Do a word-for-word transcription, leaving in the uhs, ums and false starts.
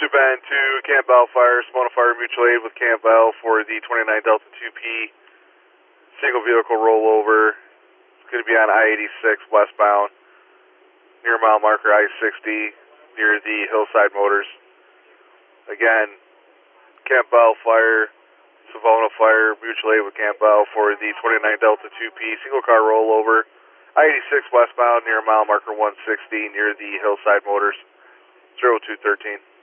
Bend to Camp Bell Fire, Simona Fire Mutual Aid with Camp Bell for the twenty-nine Delta two P single vehicle rollover. It's going to be on I eighty-six westbound near mile marker I sixty near the Hillside Motors. Again, Camp Bell Fire, Savona Fire Mutual Aid with Camp Bell for the twenty-nine Delta two P single car rollover. I eighty-six westbound near mile marker one sixty near the Hillside Motors. zero two one three.